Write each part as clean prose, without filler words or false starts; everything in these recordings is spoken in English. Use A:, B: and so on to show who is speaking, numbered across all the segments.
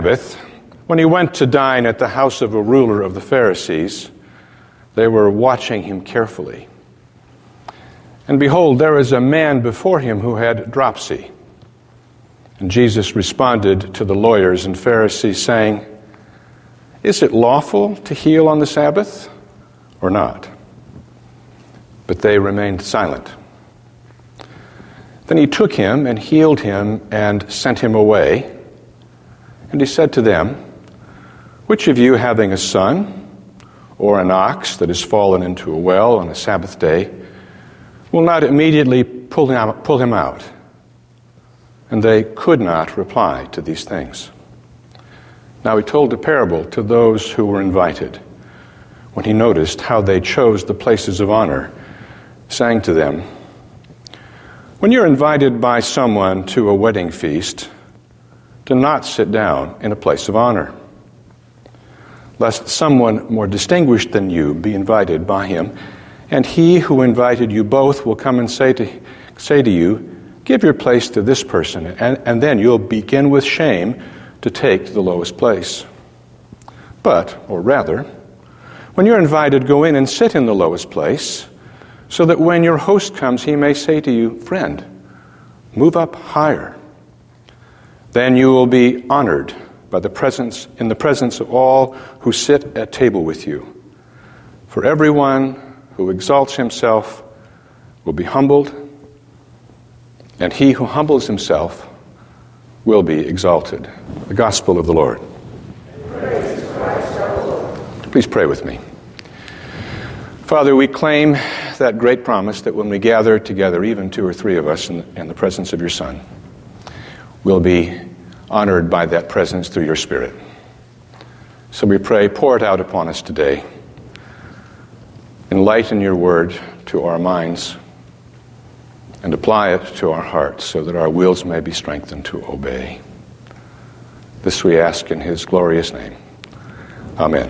A: Sabbath, when he went to dine at the house of a ruler of the Pharisees, they were watching him carefully. And behold, there was a man before him who had dropsy. And Jesus responded to the lawyers and Pharisees, saying, "Is it lawful to heal on the Sabbath or not?" But they remained silent. Then he took him and healed him and sent him away. And he said to them, "Which of you, having a son or an ox that has fallen into a well on a Sabbath day, will not immediately pull him out?" And they could not reply to these things. Now he told a parable to those who were invited, when he noticed how they chose the places of honor, saying to them, "When you're invited by someone to a wedding feast, do not sit down in a place of honor, lest someone more distinguished than you be invited by him, and he who invited you both will come and say to you, 'Give your place to this person,' and then you'll begin with shame to take the lowest place. But, or rather, when you're invited, go in and sit in the lowest place, so that when your host comes, he may say to you, 'Friend, move up higher.' Then you will be honored in the presence of all who sit at table with you. For everyone who exalts himself will be humbled, and he who humbles himself will be exalted." The Gospel of the Lord.
B: Praise to Christ our Lord.
A: Please pray with me. Father, we claim that great promise that when we gather together, even two or three of us in the presence of your Son, we'll be honored by that presence through your Spirit. So we pray, pour it out upon us today. Enlighten your word to our minds and apply it to our hearts so that our wills may be strengthened to obey. This we ask in his glorious name. Amen.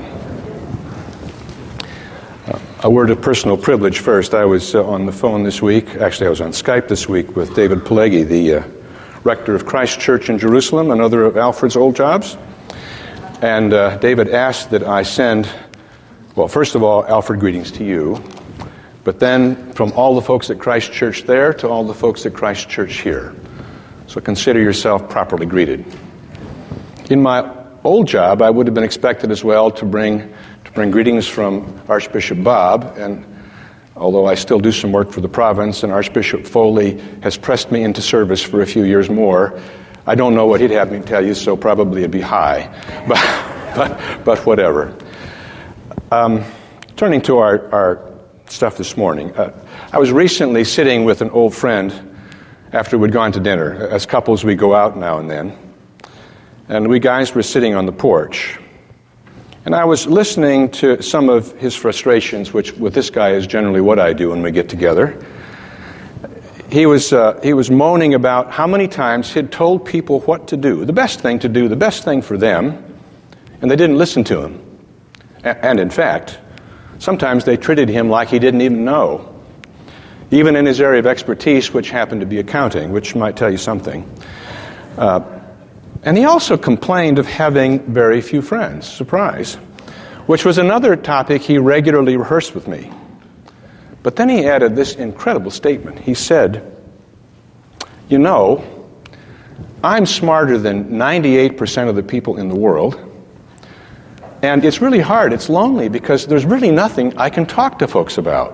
A: A word of personal privilege first. I was on the phone this week. Actually, I was on Skype this week with David Pileggi, the rector of Christ Church in Jerusalem, another of Alfred's old jobs. And David asked that I send, well, first of all, Alfred, greetings to you. But then from all the folks at Christ Church there to all the folks at Christ Church here. So consider yourself properly greeted. In my old job, I would have been expected as well to bring greetings from Archbishop Bob, and although I still do some work for the province, and Archbishop Foley has pressed me into service for a few years more, I don't know what he'd have me tell you, so probably it'd be high, but whatever. Turning to our stuff this morning, I was recently sitting with an old friend after we'd gone to dinner. As couples, we go out now and then, and we guys were sitting on the porch. And I was listening to some of his frustrations, which with this guy is generally what I do when we get together. He was moaning about how many times he'd told people what to do, the best thing to do, the best thing for them, and they didn't listen to him. And in fact, sometimes they treated him like he didn't even know, even in his area of expertise, which happened to be accounting, which might tell you something. And he also complained of having very few friends, surprise, which was another topic he regularly rehearsed with me. But then he added this incredible statement. He said, "You know, I'm smarter than 98% of the people in the world, and it's really hard, it's lonely, because there's really nothing I can talk to folks about."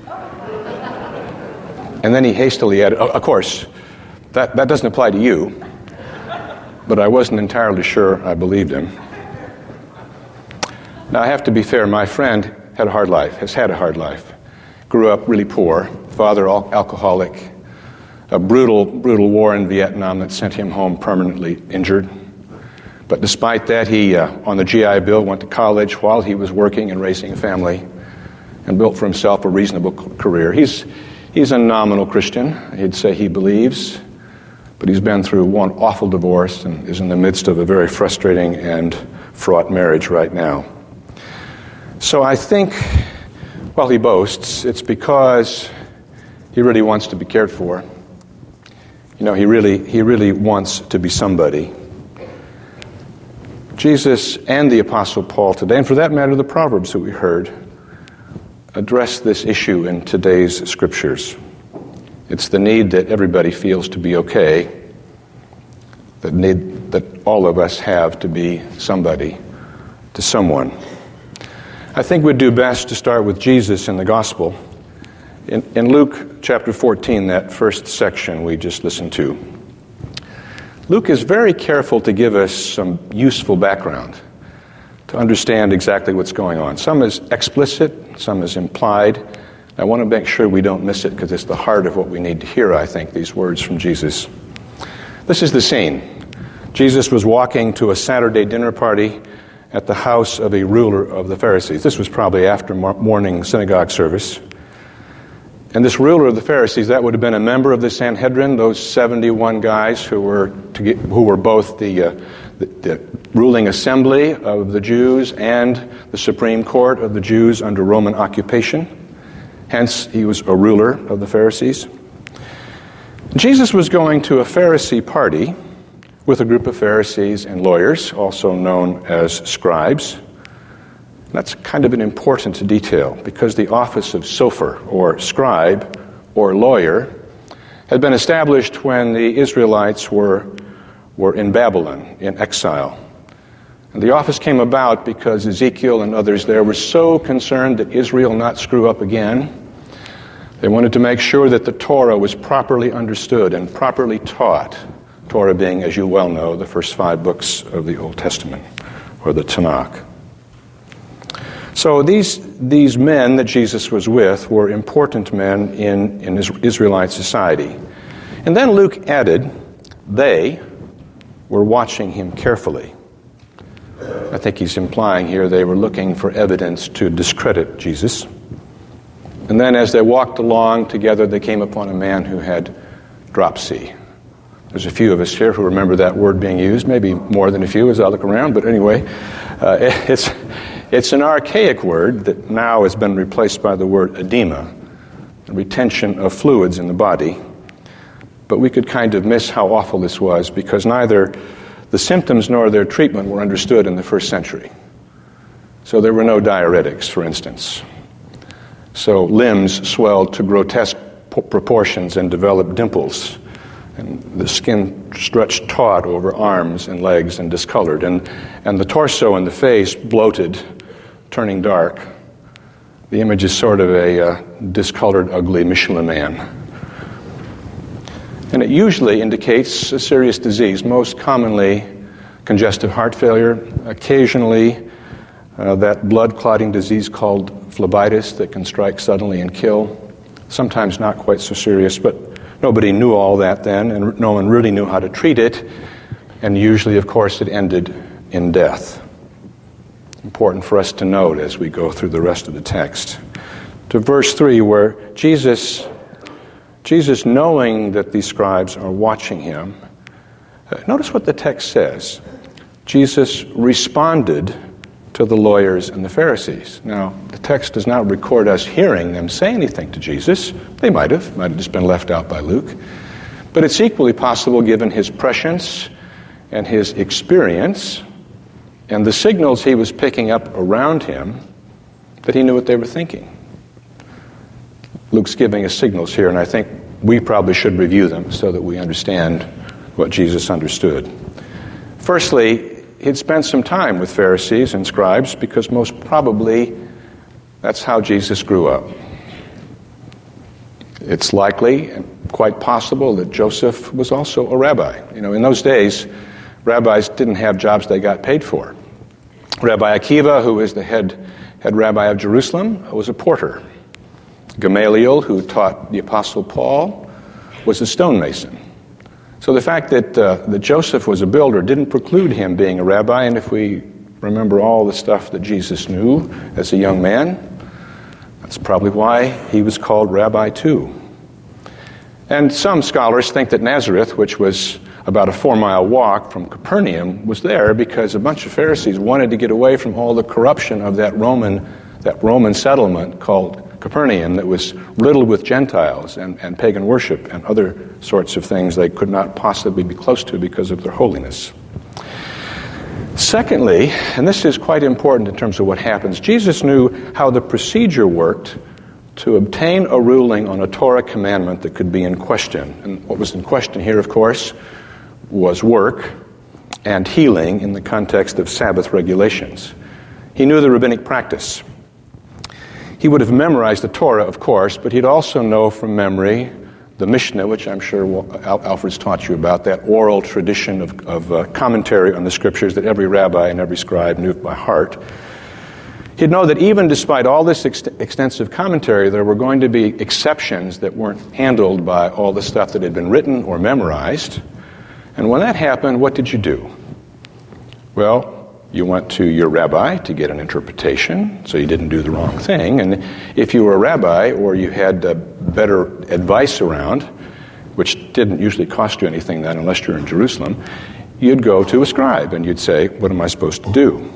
A: And then he hastily added, "Of course, that doesn't apply to you." But I wasn't entirely sure I believed him. Now, I have to be fair. My friend has had a hard life. Grew up really poor, father alcoholic, a brutal war in Vietnam that sent him home permanently injured. But despite that, he, on the GI Bill, went to college while he was working and raising a family and built for himself a reasonable career. He's a nominal Christian. He'd say he believes. But he's been through one awful divorce and is in the midst of a very frustrating and fraught marriage right now. So I think, while he boasts, it's because he really wants to be cared for. You know, he really wants to be somebody. Jesus and the Apostle Paul today, and for that matter the Proverbs that we heard, address this issue in today's scriptures. It's the need that everybody feels to be okay, the need that all of us have to be somebody to someone. I think we'd do best to start with Jesus in the gospel. In Luke chapter 14, that first section we just listened to, Luke is very careful to give us some useful background to understand exactly what's going on. Some is explicit, some is implied. I want to make sure we don't miss it because it's the heart of what we need to hear, I think, these words from Jesus. This is the scene. Jesus was walking to a Saturday dinner party at the house of a ruler of the Pharisees. This was probably after morning synagogue service. And this ruler of the Pharisees, that would have been a member of the Sanhedrin, those 71 guys who were both the ruling assembly of the Jews and the Supreme Court of the Jews under Roman occupation. Hence, he was a ruler of the Pharisees. Jesus was going to a Pharisee party with a group of Pharisees and lawyers, also known as scribes. That's kind of an important detail because the office of sofer, or scribe, or lawyer, had been established when the Israelites were in Babylon, in exile. And the office came about because Ezekiel and others there were so concerned that Israel not screw up again. They wanted to make sure that the Torah was properly understood and properly taught, Torah being, as you well know, the first 5 books of the Old Testament, or the Tanakh. So these men that Jesus was with were important men in Israelite society. And then Luke added, they were watching him carefully. I think he's implying here they were looking for evidence to discredit Jesus. And then as they walked along together, they came upon a man who had dropsy. There's a few of us here who remember that word being used, maybe more than a few as I look around, but anyway, it's an archaic word that now has been replaced by the word edema, the retention of fluids in the body. But we could kind of miss how awful this was because neither the symptoms nor their treatment were understood in the first century. So there were no diuretics, for instance. So limbs swelled to grotesque proportions and developed dimples. And the skin stretched taut over arms and legs and discolored. And the torso and the face bloated, turning dark. The image is sort of a discolored, ugly Michelin Man. And it usually indicates a serious disease, most commonly congestive heart failure, occasionally that blood clotting disease called phlebitis that can strike suddenly and kill. Sometimes not quite so serious, but nobody knew all that then, and no one really knew how to treat it. And usually, of course, it ended in death. Important for us to note as we go through the rest of the text. To verse 3, where Jesus knowing that these scribes are watching him, notice what the text says. Jesus responded to the lawyers and the Pharisees. Now, the text does not record us hearing them say anything to Jesus. They might have just been left out by Luke. But it's equally possible, given his prescience and his experience and the signals he was picking up around him, that he knew what they were thinking. Luke's giving us signals here, and I think we probably should review them so that we understand what Jesus understood. Firstly, he'd spent some time with Pharisees and scribes because most probably that's how Jesus grew up. It's likely and quite possible that Joseph was also a rabbi. You know, in those days, rabbis didn't have jobs they got paid for. Rabbi Akiva, who was the head rabbi of Jerusalem, was a porter. Gamaliel, who taught the Apostle Paul, was a stonemason. So the fact that Joseph was a builder didn't preclude him being a rabbi, and if we remember all the stuff that Jesus knew as a young man, that's probably why he was called rabbi too. And some scholars think that Nazareth, which was about a 4-mile walk from Capernaum, was there because a bunch of Pharisees wanted to get away from all the corruption of that Roman settlement called Capernaum that was riddled with Gentiles and pagan worship and other sorts of things they could not possibly be close to because of their holiness. Secondly, and this is quite important in terms of what happens, Jesus knew how the procedure worked to obtain a ruling on a Torah commandment that could be in question. And what was in question here, of course, was work and healing in the context of Sabbath regulations. He knew the rabbinic practice. He would have memorized the Torah, of course, but he'd also know from memory the Mishnah, which I'm sure Alfred's taught you about, that oral tradition of commentary on the Scriptures that every rabbi and every scribe knew by heart. He'd know that even despite all this extensive commentary, there were going to be exceptions that weren't handled by all the stuff that had been written or memorized. And when that happened, what did you do? Well, you went to your rabbi to get an interpretation, so you didn't do the wrong thing. And if you were a rabbi or you had better advice around, which didn't usually cost you anything then unless you're in Jerusalem, you'd go to a scribe and you'd say, what am I supposed to do?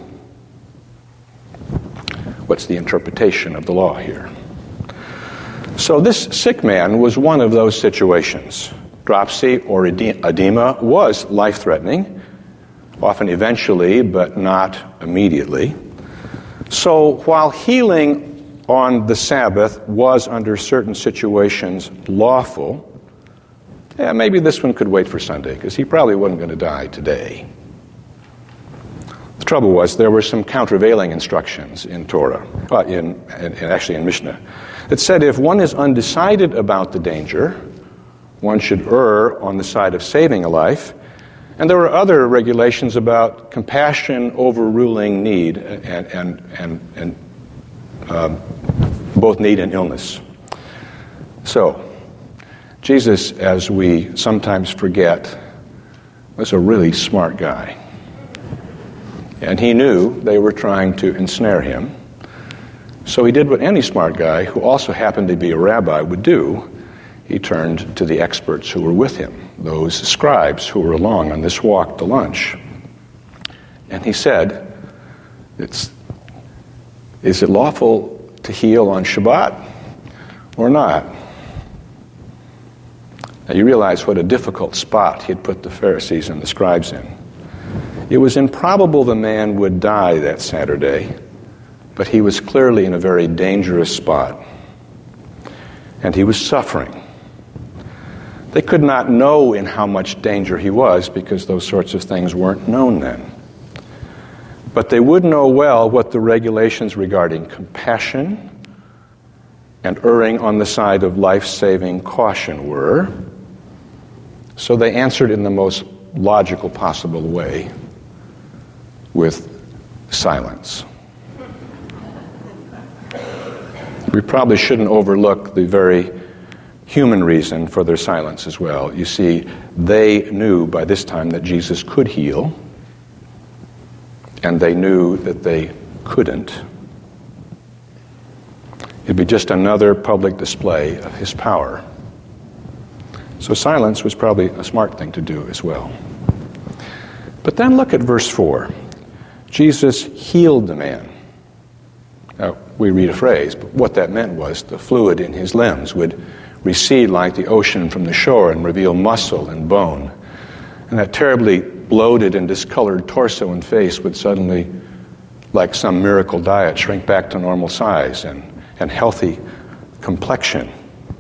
A: What's the interpretation of the law here? So this sick man was one of those situations. Dropsy or edema was life-threatening, often eventually, but not immediately. So while healing on the Sabbath was under certain situations lawful, maybe this one could wait for Sunday, because he probably wasn't going to die today. The trouble was there were some countervailing instructions in Torah, actually in Mishnah, that said if one is undecided about the danger, one should err on the side of saving a life. And there were other regulations about compassion overruling need and both need and illness. So, Jesus, as we sometimes forget, was a really smart guy. And he knew they were trying to ensnare him. So he did what any smart guy, who also happened to be a rabbi, would do. He turned to the experts who were with him, those scribes who were along on this walk to lunch. And he said, is it lawful to heal on Shabbat or not? Now you realize what a difficult spot he'd put the Pharisees and the scribes in. It was improbable the man would die that Saturday, but he was clearly in a very dangerous spot. And he was suffering. They could not know in how much danger he was because those sorts of things weren't known then. But they would know well what the regulations regarding compassion and erring on the side of life-saving caution were. So they answered in the most logical possible way with silence. We probably shouldn't overlook the very human reason for their silence as well. You see, they knew by this time that Jesus could heal, and they knew that they couldn't. It'd be just another public display of his power. So silence was probably a smart thing to do as well. But then look at verse 4. Jesus healed the man. Now, we read a phrase, but what that meant was the fluid in his limbs would recede like the ocean from the shore and reveal muscle and bone. And that terribly bloated and discolored torso and face would suddenly, like some miracle diet, shrink back to normal size and healthy complexion.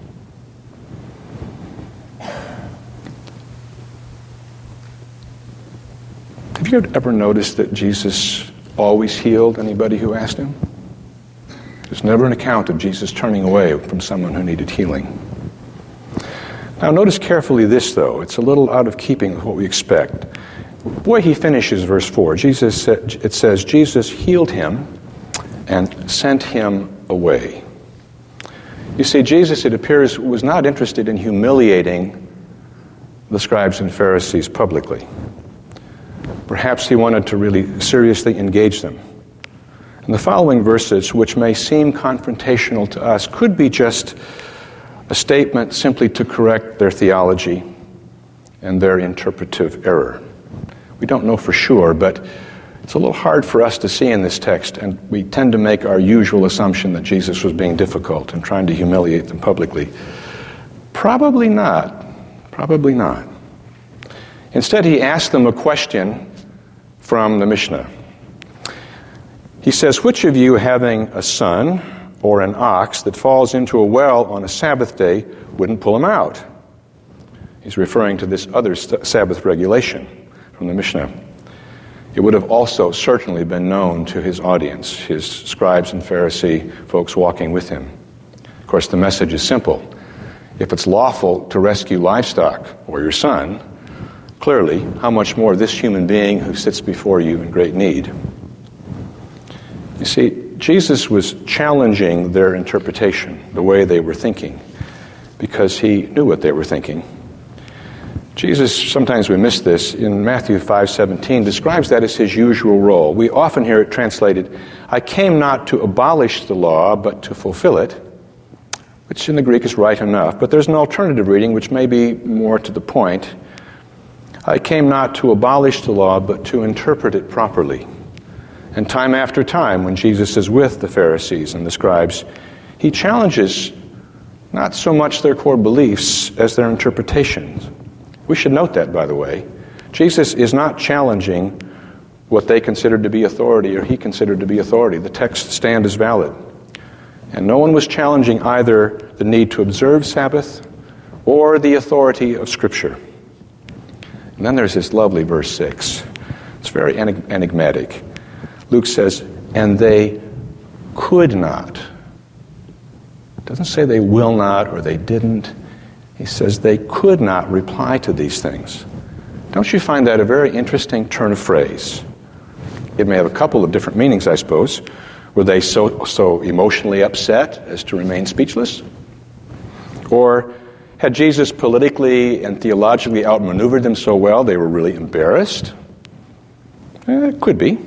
A: Have you ever noticed that Jesus always healed anybody who asked him? There's never an account of Jesus turning away from someone who needed healing. Now notice carefully this, though. It's a little out of keeping with what we expect. The way he finishes verse 4, it says, Jesus healed him and sent him away. You see, Jesus, it appears, was not interested in humiliating the scribes and Pharisees publicly. Perhaps he wanted to really seriously engage them. And the following verses, which may seem confrontational to us, could be just a statement simply to correct their theology and their interpretive error. We don't know for sure, but it's a little hard for us to see in this text, and we tend to make our usual assumption that Jesus was being difficult and trying to humiliate them publicly. Probably not. Probably not. Instead, he asked them a question from the Mishnah. He says, which of you having a son or an ox that falls into a well on a Sabbath day wouldn't pull him out? He's referring to this other Sabbath regulation from the Mishnah. It would have also certainly been known to his audience, his scribes and Pharisee folks walking with him. Of course, the message is simple. If it's lawful to rescue livestock or your son, clearly, how much more this human being who sits before you in great need. You see, Jesus was challenging their interpretation, the way they were thinking, because he knew what they were thinking. Jesus, sometimes we miss this, in Matthew 5:17, describes that as his usual role. We often hear it translated, I came not to abolish the law, but to fulfill it, which in the Greek is right enough. But there's an alternative reading which may be more to the point. I came not to abolish the law, but to interpret it properly. And time after time, when Jesus is with the Pharisees and the scribes, he challenges not so much their core beliefs as their interpretations. We should note that, by the way. Jesus is not challenging what they considered to be authority or he considered to be authority. The texts stand as valid. And no one was challenging either the need to observe Sabbath or the authority of Scripture. And then there's this lovely verse 6. It's very enigmatic. Luke says, and they could not. It doesn't say they will not or they didn't. He says they could not reply to these things. Don't you find that a very interesting turn of phrase? It may have a couple of different meanings, I suppose. Were they so emotionally upset as to remain speechless? Or had Jesus politically and theologically outmaneuvered them so well they were really embarrassed? It could be.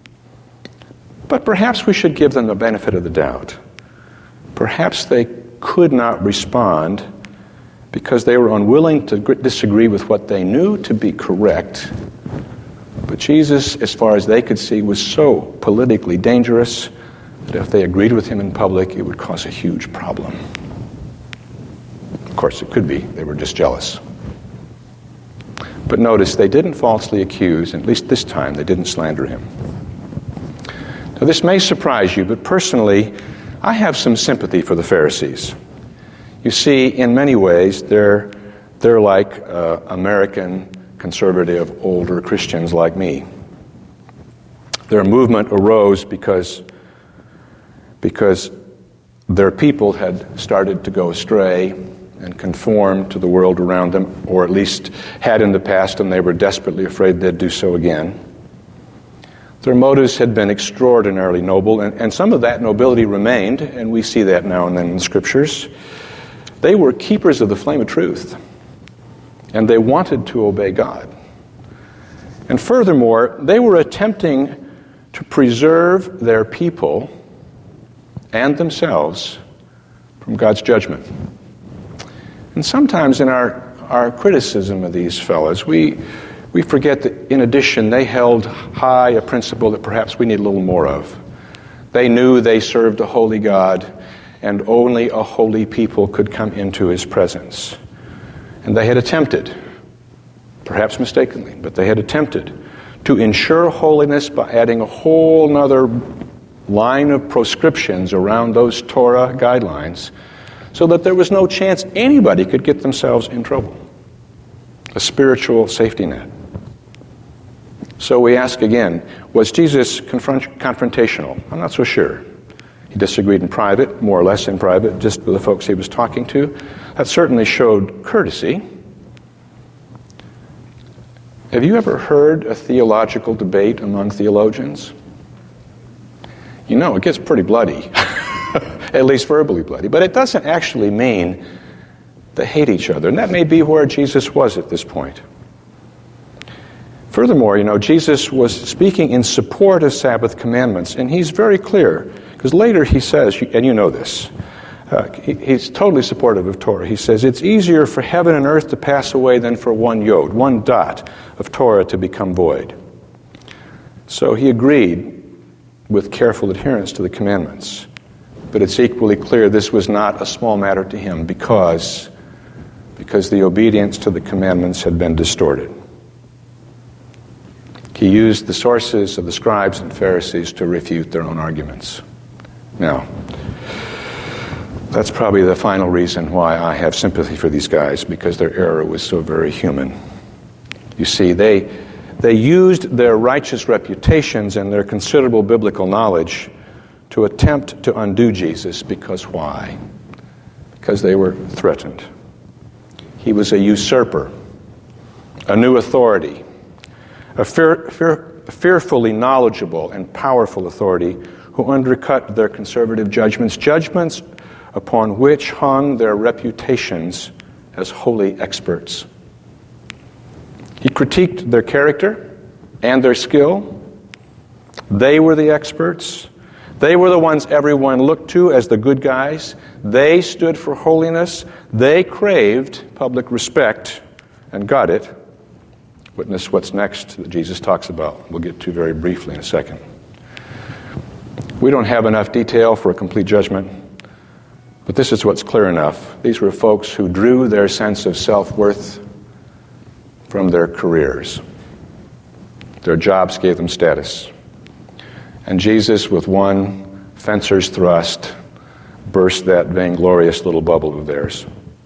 A: But perhaps we should give them the benefit of the doubt. Perhaps they could not respond because they were unwilling to disagree with what they knew to be correct. But Jesus, as far as they could see, was so politically dangerous that if they agreed with him in public, it would cause a huge problem. Of course, it could be. They were just jealous. But notice, they didn't falsely accuse, at least this time, they didn't slander him. Now, this may surprise you, but personally, I have some sympathy for the Pharisees. You see, in many ways, they're like American conservative older Christians like me. Their movement arose because their people had started to go astray and conform to the world around them, or at least had in the past, and they were desperately afraid they'd do so again. Their motives had been extraordinarily noble, and some of that nobility remained, and we see that now and then in the Scriptures. They were keepers of the flame of truth, and they wanted to obey God. And furthermore, they were attempting to preserve their people and themselves from God's judgment. And sometimes in our criticism of these fellows, we forget that in addition they held high a principle that perhaps we need a little more of. They knew they served a holy God, and only a holy people could come into his presence. And they had attempted, perhaps mistakenly, but they had attempted to ensure holiness by adding a whole nother line of proscriptions around those Torah guidelines so that there was no chance anybody could get themselves in trouble. A spiritual safety net. So we ask again, was Jesus confrontational? I'm not so sure. He disagreed in private, more or less in private, just with the folks he was talking to. That certainly showed courtesy. Have you ever heard a theological debate among theologians? You know, it gets pretty bloody, at least verbally bloody, but it doesn't actually mean they hate each other, and that may be where Jesus was at this point. Furthermore, you know, Jesus was speaking in support of Sabbath commandments, and he's very clear, because later he says, and you know this, he's totally supportive of Torah. He says, it's easier for heaven and earth to pass away than for one yod, one dot of Torah to become void. So he agreed with careful adherence to the commandments. But it's equally clear this was not a small matter to him because the obedience to the commandments had been distorted. He used the sources of the scribes and Pharisees to refute their own arguments. Now, that's probably the final reason why I have sympathy for these guys, because their error was so very human. You see, they used their righteous reputations and their considerable biblical knowledge to attempt to undo Jesus. Because why? Because they were threatened. He was a usurper, a new authority, a fearfully knowledgeable and powerful authority who undercut their conservative judgments upon which hung their reputations as holy experts. He critiqued their character and their skill. They were the experts. They were the ones everyone looked to as the good guys. They stood for holiness. They craved public respect and got it. Witness what's next that Jesus talks about. We'll get to very briefly in a second. We don't have enough detail for a complete judgment, but this is what's clear enough. These were folks who drew their sense of self-worth from their careers. Their jobs gave them status. And Jesus, with one fencer's thrust, burst that vainglorious little bubble of theirs.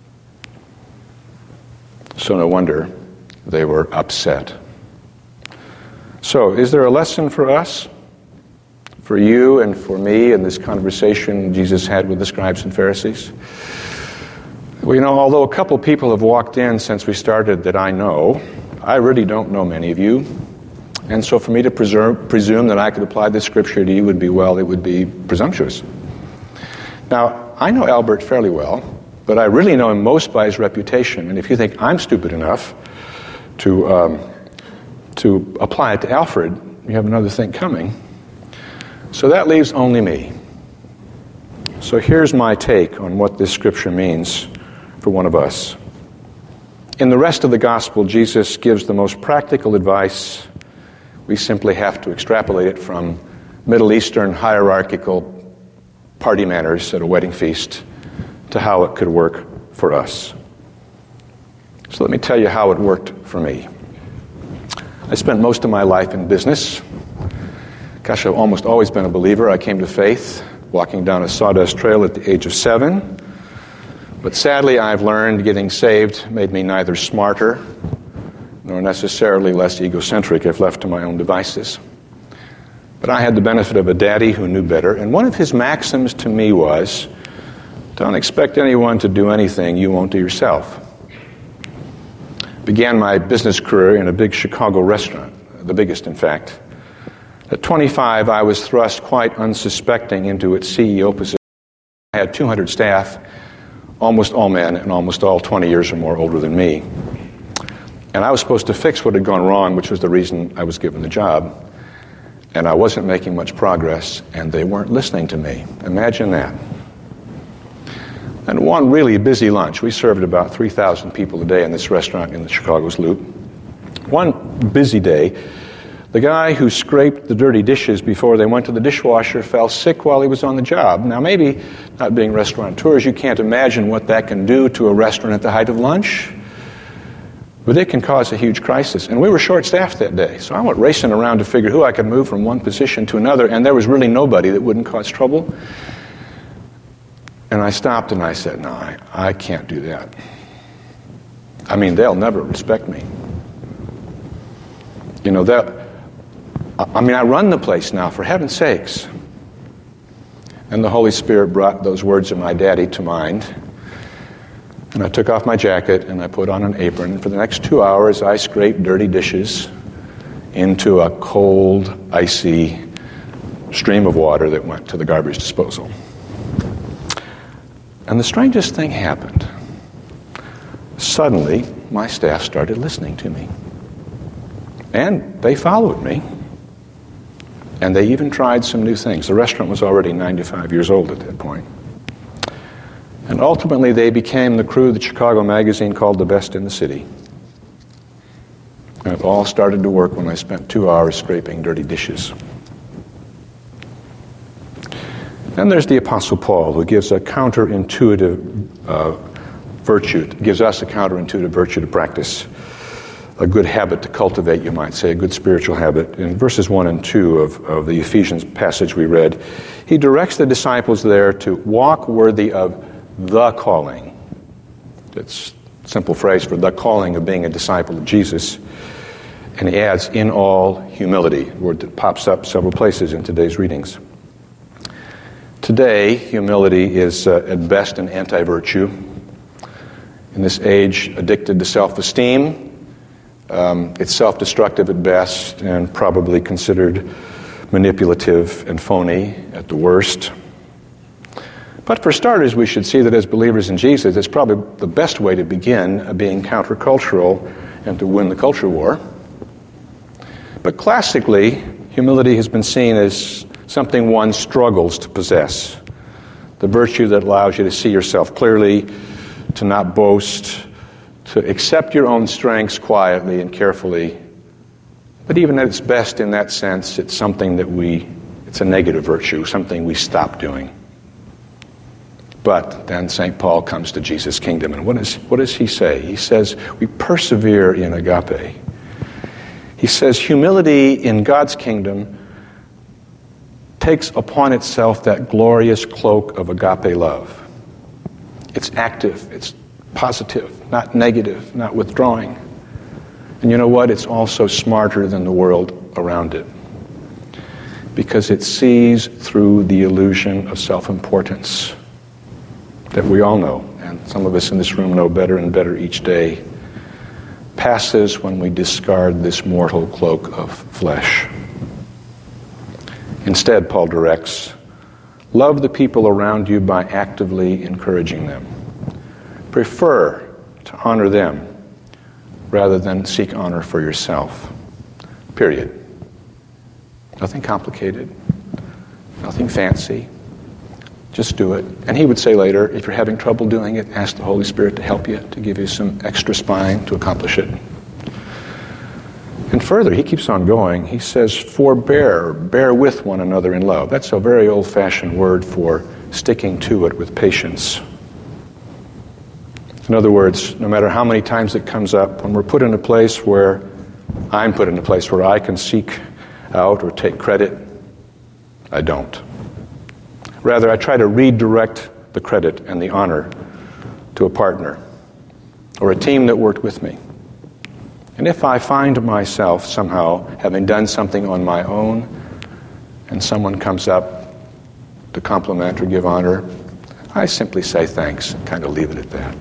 A: So no wonder they were upset. So, is there a lesson for us? For you and for me in this conversation Jesus had with the scribes and Pharisees? Well, although a couple people have walked in since we started that I know, I really don't know many of you. And so for me to presume that I could apply this scripture to you would be presumptuous. Now, I know Albert fairly well, but I really know him most by his reputation. And if you think I'm stupid enough to apply it to Alfred, you have another thing coming. So that leaves only me. So here's my take on what this scripture means for one of us. In the rest of the gospel, Jesus gives the most practical advice. We simply have to extrapolate it from Middle Eastern hierarchical party manners at a wedding feast to how it could work for us. So let me tell you how it worked for me. I spent most of my life in business. Gosh, I've almost always been a believer. I came to faith walking down a sawdust trail at the age of 7. But sadly, I've learned getting saved made me neither smarter nor necessarily less egocentric if left to my own devices. But I had the benefit of a daddy who knew better, and one of his maxims to me was, don't expect anyone to do anything you won't do yourself. Began my business career in a big Chicago restaurant, the biggest in fact. At 25, I was thrust quite unsuspecting into its CEO position. I had 200 staff, almost all men, and almost all 20 years or more older than me. And I was supposed to fix what had gone wrong, which was the reason I was given the job. And I wasn't making much progress, and they weren't listening to me. Imagine that. And one really busy lunch. We served about 3,000 people a day in this restaurant in the Chicago's Loop. One busy day, the guy who scraped the dirty dishes before they went to the dishwasher fell sick while he was on the job. Now, maybe, not being restaurateurs, you can't imagine what that can do to a restaurant at the height of lunch. But it can cause a huge crisis. And we were short-staffed that day. So I went racing around to figure who I could move from one position to another, and there was really nobody that wouldn't cause trouble. And I stopped and I said, no, I can't do that. I mean, they'll never respect me. I run the place now, for heaven's sakes. And the Holy Spirit brought those words of my daddy to mind. And I took off my jacket and I put on an apron. And for the next 2 hours, I scraped dirty dishes into a cold, icy stream of water that went to the garbage disposal. And the strangest thing happened. Suddenly, my staff started listening to me. And they followed me. And they even tried some new things. The restaurant was already 95 years old at that point. And ultimately, they became the crew that Chicago Magazine called the best in the city. And it all started to work when I spent 2 hours scraping dirty dishes. Then there's the Apostle Paul, who gives a counterintuitive virtue, gives us a counterintuitive virtue to practice. a good habit to cultivate, you might say, a good spiritual habit. In verses 1 and 2 of the Ephesians passage we read, he directs the disciples there to walk worthy of the calling. It's a simple phrase for the calling of being a disciple of Jesus. And he adds, in all humility, a word that pops up several places in today's readings. Today, humility is at best an anti-virtue. In this age addicted to self-esteem, it's self-destructive at best and probably considered manipulative and phony at the worst. But for starters, we should see that as believers in Jesus, it's probably the best way to begin being countercultural and to win the culture war. But classically, humility has been seen as something one struggles to possess. The virtue that allows you to see yourself clearly, to not boast, to accept your own strengths quietly and carefully. But even at its best in that sense, it's something that it's a negative virtue, something we stop doing. But then St. Paul comes to Jesus' kingdom, and what does he say? He says, we persevere in agape. He says, humility in God's kingdom takes upon itself that glorious cloak of agape love. It's active, it's positive, not negative, not withdrawing. And you know what? It's also smarter than the world around it, because it sees through the illusion of self-importance that we all know, and some of us in this room know better and better each day, passes when we discard this mortal cloak of flesh. Instead, Paul directs, love the people around you by actively encouraging them. Prefer to honor them rather than seek honor for yourself. Period. Nothing complicated, nothing fancy. Just do it. And he would say later, if you're having trouble doing it, ask the Holy Spirit to help you, to give you some extra spine to accomplish it. And further, he keeps on going. He says, forbear, bear with one another in love. That's a very old-fashioned word for sticking to it with patience. In other words, no matter how many times it comes up, when we're put in a place where I'm put in a place where I can seek out or take credit, I don't. Rather, I try to redirect the credit and the honor to a partner or a team that worked with me. And if I find myself somehow having done something on my own and someone comes up to compliment or give honor, I simply say thanks and kind of leave it at that.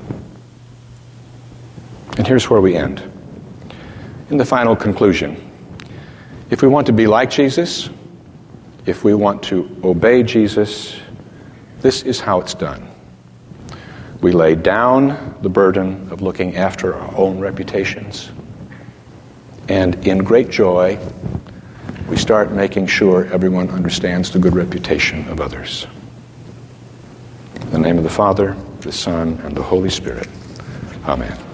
A: And here's where we end. In the final conclusion, if we want to be like Jesus, if we want to obey Jesus, this is how it's done. We lay down the burden of looking after our own reputations, and in great joy, we start making sure everyone understands the good reputation of others. In the name of the Father, the Son, and the Holy Spirit. Amen.